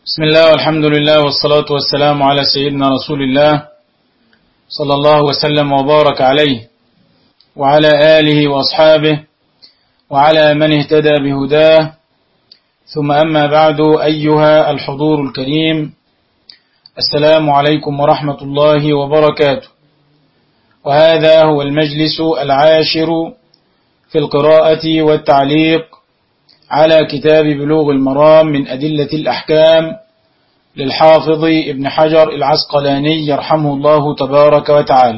بسم الله والحمد لله والصلاة والسلام على سيدنا رسول الله صلى الله وسلم وبارك عليه وعلى آله وأصحابه وعلى من اهتدى بهداه، ثم أما بعد. أيها الحضور الكريم، السلام عليكم ورحمة الله وبركاته. وهذا هو المجلس العاشر في القراءة والتعليق على كتاب بلوغ المرام من أدلة الأحكام للحافظ ابن حجر العسقلاني يرحمه الله تبارك وتعالى.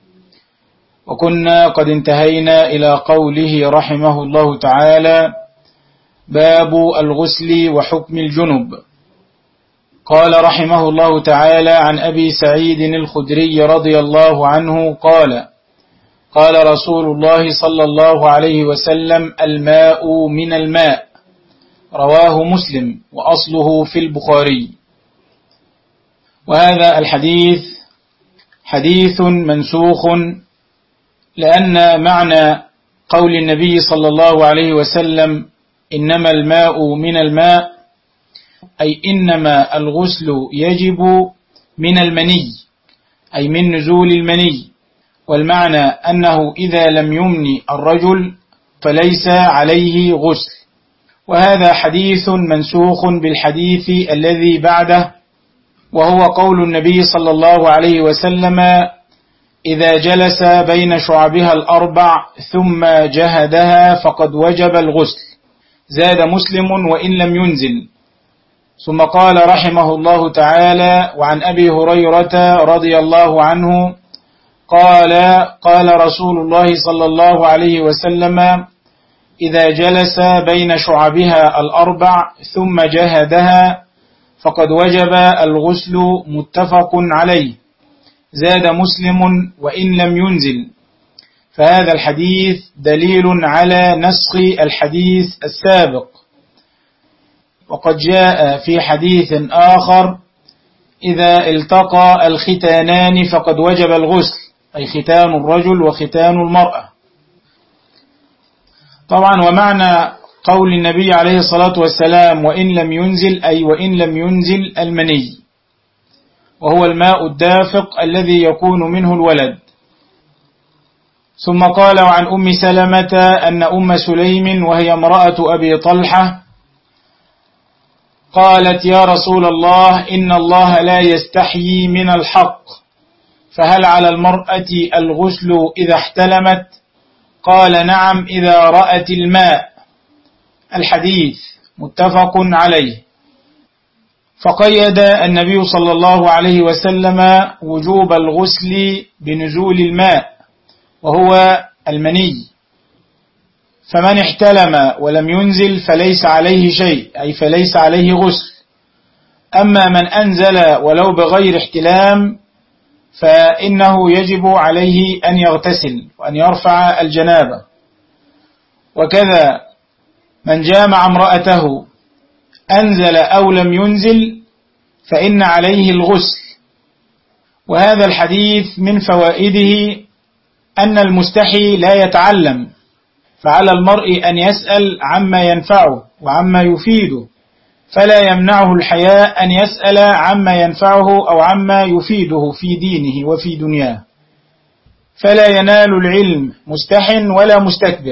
وكنا قد انتهينا إلى قوله رحمه الله تعالى: باب الغسل وحكم الجنب. قال رحمه الله تعالى: عن أبي سعيد الخدري رضي الله عنه قال: قال رسول الله صلى الله عليه وسلم: الماء من الماء. رواه مسلم وأصله في البخاري. وهذا الحديث حديث منسوخ، لأن معنى قول النبي صلى الله عليه وسلم إنما الماء من الماء أي إنما الغسل يجب من المني، أي من نزول المني، والمعنى أنه إذا لم يمن الرجل فليس عليه غسل. وهذا حديث منسوخ بالحديث الذي بعده، وهو قول النبي صلى الله عليه وسلم: إذا جلس بين شعبها الأربع ثم جهدها فقد وجب الغسل. زاد مسلم: وإن لم ينزل. ثم قال رحمه الله تعالى: وعن أبي هريرة رضي الله عنه قال: قال رسول الله صلى الله عليه وسلم: إذا جلس بين شعبها الأربع ثم جهدها فقد وجب الغسل. متفق عليه. زاد مسلم: وإن لم ينزل. فهذا الحديث دليل على نسخ الحديث السابق. وقد جاء في حديث آخر: إذا التقى الختانان فقد وجب الغسل، أي ختان الرجل وختان المرأة. طبعا ومعنى قول النبي عليه الصلاة والسلام وإن لم ينزل، أي وإن لم ينزل المني، وهو الماء الدافق الذي يكون منه الولد. ثم قال: وعن أم سلمة أن أم سليم وهي امرأة أبي طلحة قالت: يا رسول الله، إن الله لا يستحيي من الحق، فهل على المرأة الغسل إذا احتلمت؟ قال: نعم إذا رأت الماء. الحديث متفق عليه. فقيد النبي صلى الله عليه وسلم وجوب الغسل بنزول الماء وهو المني، فمن احتلم ولم ينزل فليس عليه شيء، أي فليس عليه غسل. أما من أنزل ولو بغير احتلام فإنه يجب عليه أن يغتسل وأن يرفع الجنابة. وكذا من جامع امرأته أنزل أو لم ينزل فإن عليه الغسل. وهذا الحديث من فوائده أن المستحي لا يتعلم، فعلى المرء أن يسأل عما ينفعه وعما يفيده، فلا يمنعه الحياء أن يسأل عما ينفعه أو عما يفيده في دينه وفي دنياه. فلا ينال العلم مستح ولا مستكبر.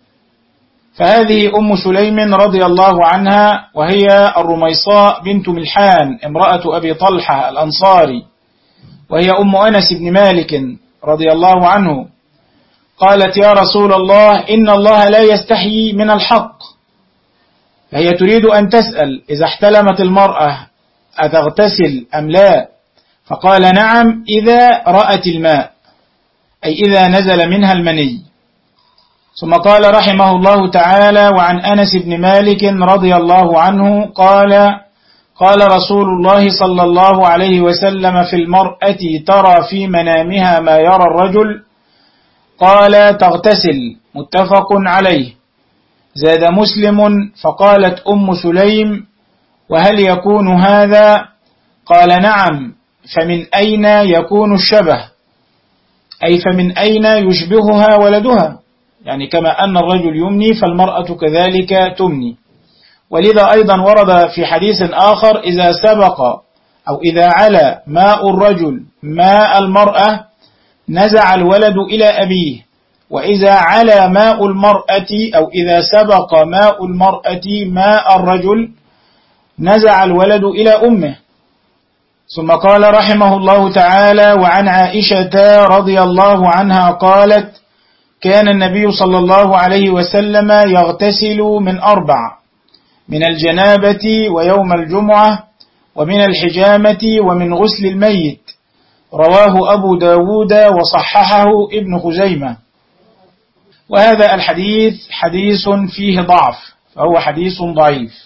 فهذه أم سليم رضي الله عنها، وهي الرميصاء بنت ملحان امرأة أبي طلحة الأنصاري، وهي أم أنس بن مالك رضي الله عنه، قالت: يا رسول الله، إن الله لا يستحيي من الحق. فهي تريد أن تسأل إذا احتلمت المرأة أتغتسل أم لا؟ فقال: نعم إذا رأت الماء، أي إذا نزل منها المني. ثم قال رحمه الله تعالى: وعن أنس بن مالك رضي الله عنه قال: قال رسول الله صلى الله عليه وسلم في المرأة ترى في منامها ما يرى الرجل، قال: تغتسل. متفق عليه. زاد مسلم: فقالت أم سليم: وهل يكون هذا؟ قال: نعم. فمن أين يكون الشبه؟ أي فمن أين يشبهها ولدها، يعني كما أن الرجل يمني فالمرأة كذلك تمني. ولذا أيضا ورد في حديث آخر إذا سبق أو إذا على ماء الرجل ماء المرأة نزع الولد إلى أبيه، وإذا على ماء المرأة أو إذا سبق ماء المرأة ماء الرجل نزع الولد إلى أمه. ثم قال رحمه الله تعالى: وعن عائشة رضي الله عنها قالت: كان النبي صلى الله عليه وسلم يغتسل من 4: من الجنابة ويوم الجمعة ومن الحجامة ومن غسل الميت. رواه أبو داود وصححه ابن خزيمة. وهذا الحديث حديث فيه ضعف، فهو حديث ضعيف.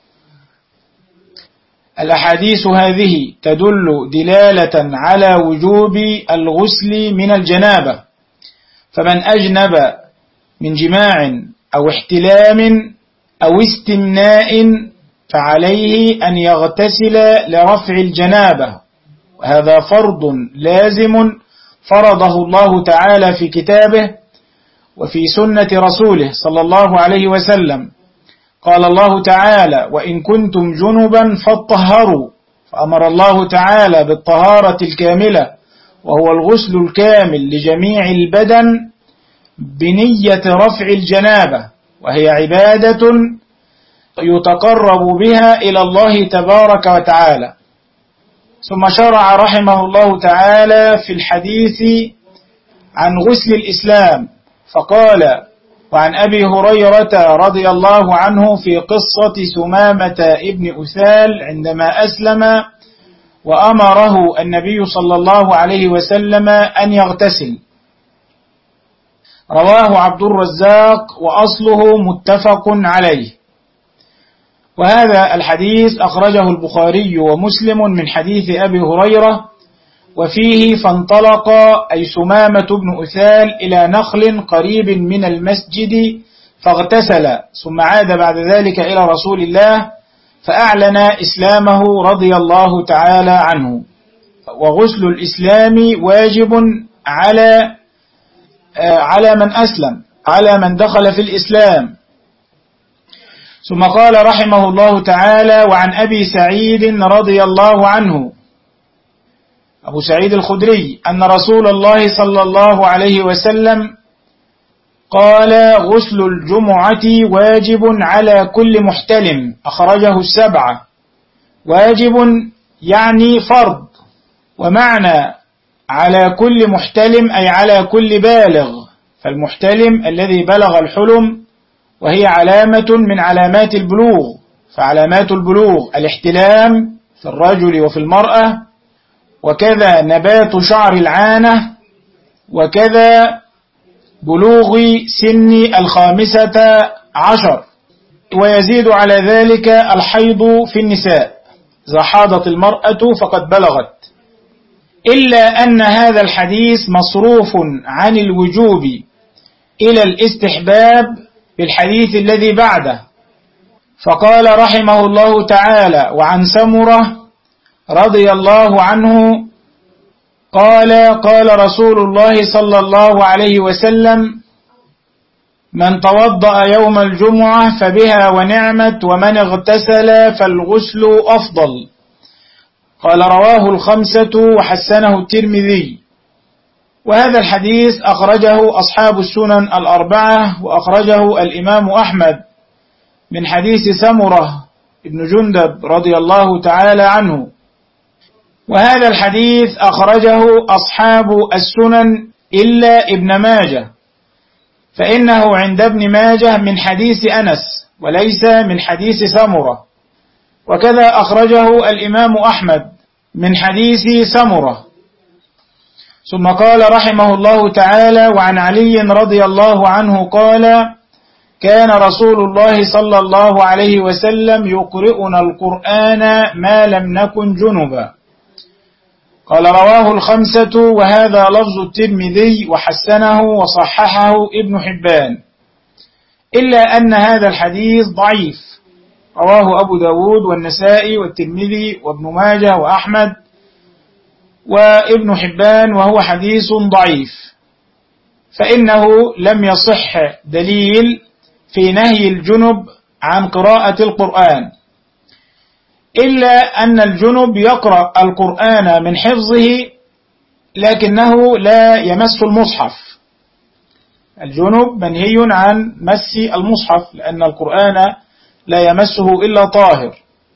الأحاديث هذه تدل دلالة على وجوب الغسل من الجنابة، فمن أجنب من جماع أو احتلام أو استمناء فعليه أن يغتسل لرفع الجنابة، وهذا فرض لازم فرضه الله تعالى في كتابه وفي سنة رسوله صلى الله عليه وسلم. قال الله تعالى: وإن كنتم جنبا فاطهروا، فأمر الله تعالى بالطهارة الكاملة وهو الغسل الكامل لجميع البدن بنية رفع الجنابة، وهي عبادة يتقرب بها إلى الله تبارك وتعالى. ثم شرع رحمه الله تعالى في الحديث عن غسل الإسلام فقال: وعن أبي هريرة رضي الله عنه في قصة ثمامة ابن أثال عندما أسلم وأمره النبي صلى الله عليه وسلم أن يغتسل. رواه عبد الرزاق وأصله متفق عليه. وهذا الحديث أخرجه البخاري ومسلم من حديث أبي هريرة، وفيه: فانطلق أي ثمامة بن أثال إلى نخل قريب من المسجد فاغتسل، ثم عاد بعد ذلك إلى رسول الله فأعلن إسلامه رضي الله تعالى عنه. وغسل الإسلام واجب على من أسلم، على من دخل في الإسلام. ثم قال رحمه الله تعالى: وعن أبي سعيد رضي الله عنه، أبو سعيد الخدري، أن رسول الله صلى الله عليه وسلم قال: غسل الجمعة واجب على كل محتلم، أخرجه 7. واجب يعني فرض، ومعنى على كل محتلم أي على كل بالغ، فالمحتلم الذي بلغ الحلم، وهي علامة من علامات البلوغ، فعلامات البلوغ الاحتلام في الرجل وفي المرأة، وكذا نبات شعر العانة، وكذا بلوغ سن 15، ويزيد على ذلك الحيض في النساء، إذا حاضت المرأة فقد بلغت. إلا أن هذا الحديث مصروف عن الوجوب إلى الاستحباب بالحديث الذي بعده، فقال رحمه الله تعالى: وعن سمرة رضي الله عنه قال: قال رسول الله صلى الله عليه وسلم: من توضأ يوم الجمعة فبها ونعمت، ومن اغتسل فالغسل أفضل. قال: رواه 5 وحسنه الترمذي. وهذا الحديث أخرجه أصحاب السنن 4، وأخرجه الإمام أحمد من حديث سمرة ابن جندب رضي الله تعالى عنه. وهذا الحديث أخرجه أصحاب السنن إلا ابن ماجه، فإنه عند ابن ماجه من حديث أنس وليس من حديث سمرة. وكذا أخرجه الإمام أحمد من حديث سمرة. ثم قال رحمه الله تعالى: وعن علي رضي الله عنه قال: كان رسول الله صلى الله عليه وسلم يقرئنا القرآن ما لم نكن جنبا. قال: رواه 5، وهذا لفظ الترمذي وحسنه وصححه ابن حبان، إلا أن هذا الحديث ضعيف. رواه أبو داود والنسائي والترمذي وابن ماجه وأحمد وابن حبان، وهو حديث ضعيف، فإنه لم يصح دليل في نهي الجنب عن قراءة القرآن، إلا أن الجنب يقرأ القرآن من حفظه لكنه لا يمس المصحف. الجنب منهي عن مس المصحف لأن القرآن لا يمسه إلا طاهر.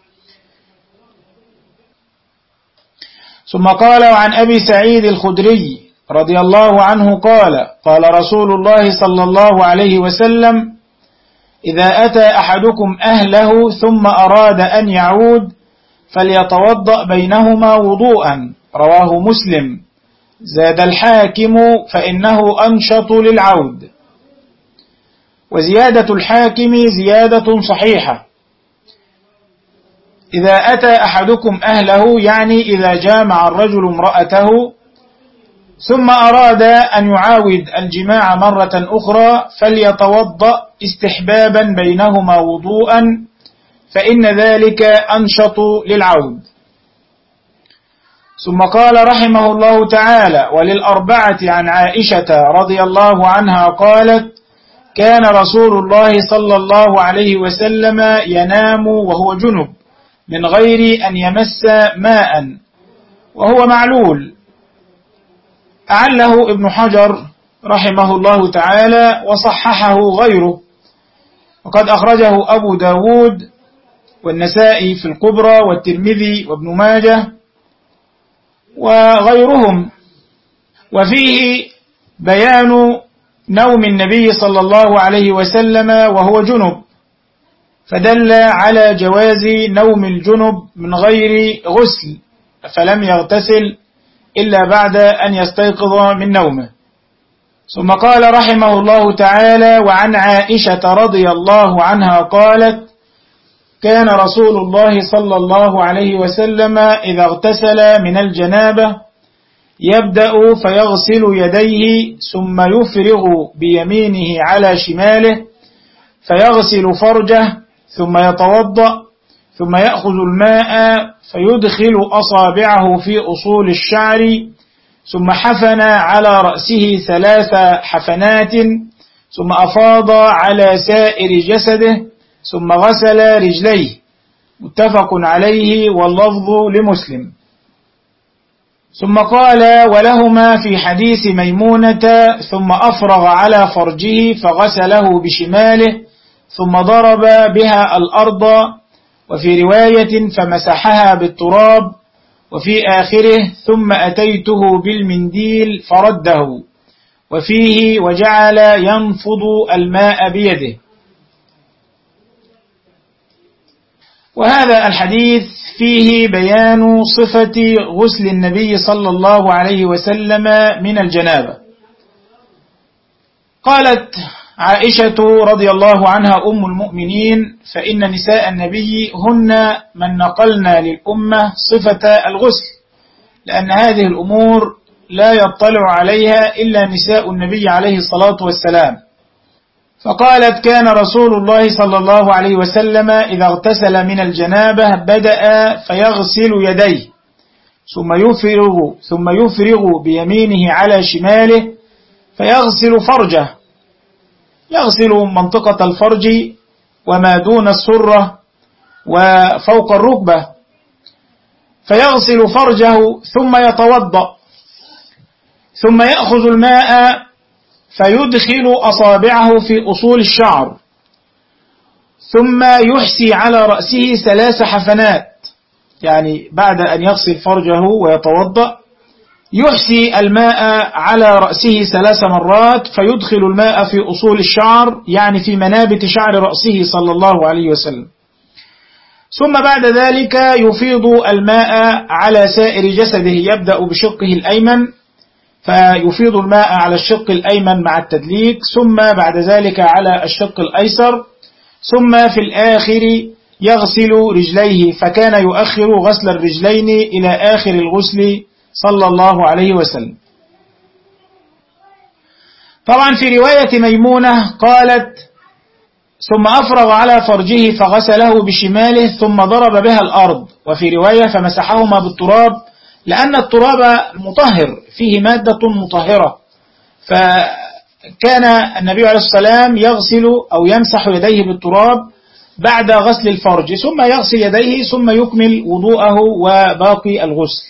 ثم قال: وعن أبي سعيد الخدري رضي الله عنه قال: قال رسول الله صلى الله عليه وسلم: إذا أتى أحدكم أهله ثم أراد أن يعود فليتوضأ بينهما وضوءا. رواه مسلم. زاد الحاكم: فإنه أنشط للعود. وزيادة الحاكم زيادة صحيحة. إذا أتى أحدكم أهله يعني إذا جامع الرجل امرأته ثم أراد أن يعاود الجماع مرة أخرى فليتوضأ استحبابا بينهما وضوءا، فإن ذلك أنشط للعود. ثم قال رحمه الله تعالى: وللأربعة عن عائشة رضي الله عنها قالت: كان رسول الله صلى الله عليه وسلم ينام وهو جنب من غير أن يمس ماء وهو معلول. أعله ابن حجر رحمه الله تعالى وصححه غيره، وقد أخرجه أبو داود والنسائي في الكبرى والترمذي وابن ماجه وغيرهم. وفيه بيان نوم النبي صلى الله عليه وسلم وهو جنب، فدل على جواز نوم الجنب من غير غسل، فلم يغتسل إلا بعد أن يستيقظ من نومه. ثم قال رحمه الله تعالى: وعن عائشة رضي الله عنها قالت: كان رسول الله صلى الله عليه وسلم إذا اغتسل من الجنابة يبدأ فيغسل يديه ثم يفرغ بيمينه على شماله فيغسل فرجه ثم يتوضأ ثم يأخذ الماء فيدخل أصابعه في أصول الشعر ثم حفن على رأسه 3 حفنات ثم أفاض على سائر جسده ثم غسل رجليه. متفق عليه واللفظ لمسلم. ثم قال: ولهما في حديث ميمونة: ثم أفرغ على فرجه فغسله بشماله ثم ضرب بها الأرض، وفي رواية فمسحها بالتراب، وفي آخره ثم أتيته بالمنديل فرده، وفيه وجعل ينفض الماء بيده. وهذا الحديث فيه بيان صفة غسل النبي صلى الله عليه وسلم من الجنابة. قالت عائشة رضي الله عنها أم المؤمنين: فإن نساء النبي هن من نقلنا للأمة صفة الغسل، لأن هذه الأمور لا يطلع عليها إلا نساء النبي عليه الصلاة والسلام. فقالت: كان رسول الله صلى الله عليه وسلم إذا اغتسل من الجنابة بدأ فيغسل يديه ثم يفرغ بيمينه على شماله فيغسل فرجه، يغسل منطقة الفرج وما دون السرة وفوق الركبة، فيغسل فرجه ثم يتوضأ ثم يأخذ الماء فيدخل أصابعه في أصول الشعر ثم يحسي على رأسه 3 حفنات، يعني بعد أن يغسل فرجه ويتوضأ يحسي الماء على رأسه 3 مرات فيدخل الماء في أصول الشعر، يعني في منابت شعر رأسه صلى الله عليه وسلم. ثم بعد ذلك يفيض الماء على سائر جسده، يبدأ بشقه الأيمن فيفيض الماء على الشق الأيمن مع التدليك، ثم بعد ذلك على الشق الأيسر، ثم في الآخر يغسل رجليه، فكان يؤخر غسل الرجلين إلى آخر الغسل صلى الله عليه وسلم. طبعا في رواية ميمونة قالت: ثم أفرغ على فرجه فغسله بشماله ثم ضرب بها الأرض، وفي رواية فمسحهما بالتراب، لأن التراب مطهر فيه مادة مطهرة، فكان النبي عليه الصلاة والسلام يغسل أو يمسح يديه بالتراب بعد غسل الفرج، ثم يغسل يديه ثم يكمل وضوءه وباقي الغسل.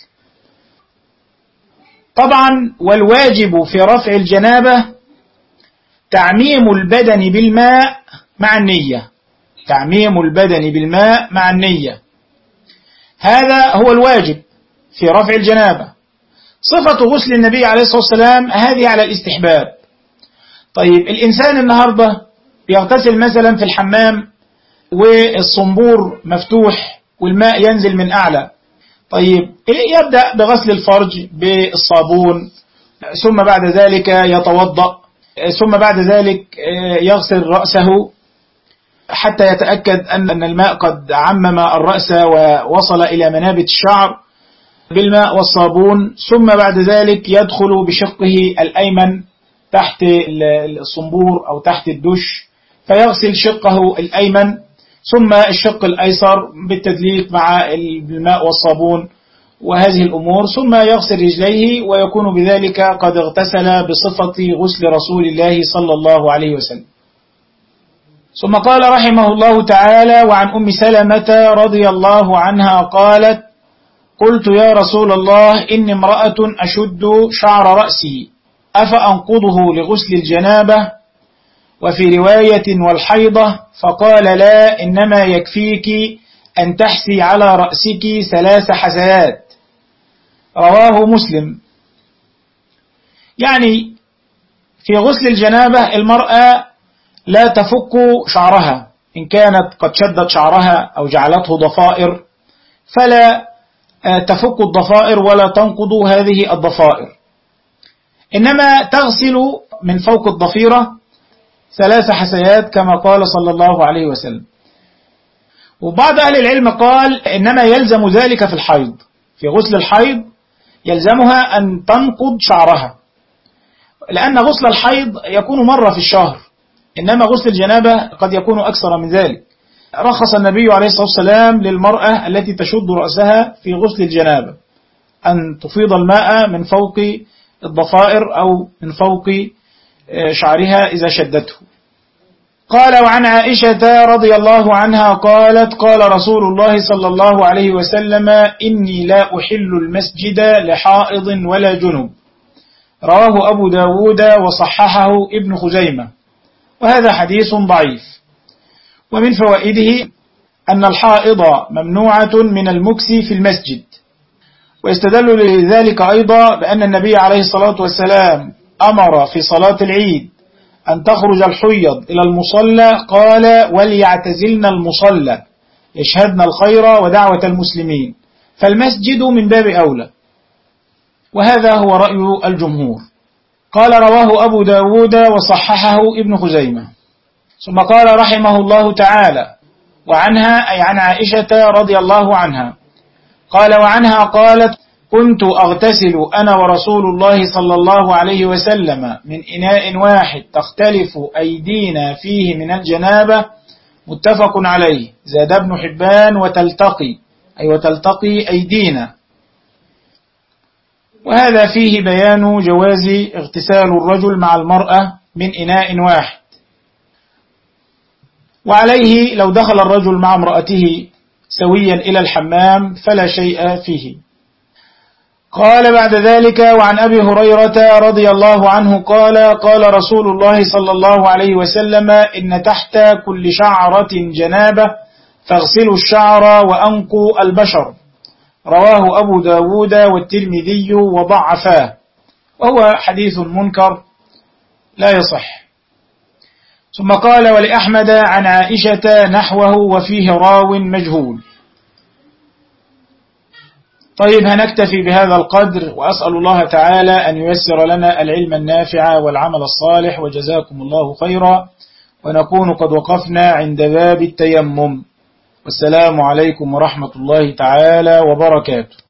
طبعا والواجب في رفع الجنابة تعميم البدن بالماء مع النية، تعميم البدن بالماء مع النية، هذا هو الواجب في رفع الجنابة. صفة غسل النبي عليه الصلاة والسلام هذه على الاستحباب. طيب الإنسان النهاردة بيغتسل مثلا في الحمام والصنبور مفتوح والماء ينزل من أعلى، طيب يبدأ بغسل الفرج بالصابون، ثم بعد ذلك يتوضأ، ثم بعد ذلك يغسل رأسه حتى يتأكد أن الماء قد عمم الرأس ووصل إلى منابت الشعر بالماء والصابون، ثم بعد ذلك يدخل بشقه الأيمن تحت الصنبور أو تحت الدش فيغسل شقه الأيمن، ثم الشق الأيسر بالتدليك مع الماء والصابون وهذه الأمور، ثم يغسل رجليه ويكون بذلك قد اغتسل بصفة غسل رسول الله صلى الله عليه وسلم. ثم قال رحمه الله تعالى: وعن أم سلمة رضي الله عنها قالت: قلت يا رسول الله إني امرأة أشد شعر رأسي أفأنقضه لغسل الجنابة؟ وفي رواية والحيضة، فقال: لا، إنما يكفيك أن تحسي على رأسك 3 حسيات. رواه مسلم. يعني في غسل الجنابة المرأة لا تفك شعرها، إن كانت قد شدت شعرها أو جعلته ضفائر فلا تفك الضفائر ولا تنقض هذه الضفائر، إنما تغسل من فوق الضفيرة 3 حسيات كما قال صلى الله عليه وسلم. وبعض أهل العلم قال إنما يلزم ذلك في الحيض، في غسل الحيض يلزمها أن تنقض شعرها، لأن غسل الحيض يكون مرة في الشهر، إنما غسل الجنابة قد يكون أكثر من ذلك. رخص النبي عليه الصلاة والسلام للمرأة التي تشد رأسها في غسل الجنابة أن تفيض الماء من فوق الضفائر أو من فوق شعرها إذا شدته. قال: وعن عائشة رضي الله عنها قالت: قال رسول الله صلى الله عليه وسلم: إني لا أحل المسجد لحائض ولا جنب. رواه أبو داود وصححه ابن خزيمة، وهذا حديث ضعيف. ومن فوائده أن الحائض ممنوعة من المكس في المسجد، ويستدل لذلك أيضا بأن النبي عليه الصلاة والسلام أمر في صلاة العيد أن تخرج الحيض إلى المصلى، قال: وليعتزلن المصلى يشهدن الخير ودعوة المسلمين، فالمسجد من باب أولى، وهذا هو رأي الجمهور. قال: رواه أبو داود وصححه ابن خزيمة. ثم قال رحمه الله تعالى: وعنها أي عن عائشة رضي الله عنها قال: وعنها قالت: كنت أغتسل أنا ورسول الله صلى الله عليه وسلم من إناء واحد تختلف أيدينا فيه من الجنابة، متفق عليه. زاد ابن حبان: وتلتقي، أي وتلتقي أيدينا. وهذا فيه بيان جواز اغتسال الرجل مع المرأة من إناء واحد، وعليه لو دخل الرجل مع امرأته سويا إلى الحمام فلا شيء فيه. قال بعد ذلك: وعن أبي هريرة رضي الله عنه قال: قال رسول الله صلى الله عليه وسلم: إن تحت كل شعرة جنابة فاغسلوا الشعر وأنقوا البشر. رواه أبو داود والترمذي وضعفاه، وهو حديث منكر لا يصح. ثم قال: ولأحمد عن عائشة نحوه وفيه راو مجهول. طيب، هنكتفي بهذا القدر، وأسأل الله تعالى أن ييسر لنا العلم النافع والعمل الصالح، وجزاكم الله خيرا. ونكون قد وقفنا عند باب التيمم. والسلام عليكم ورحمة الله تعالى وبركاته.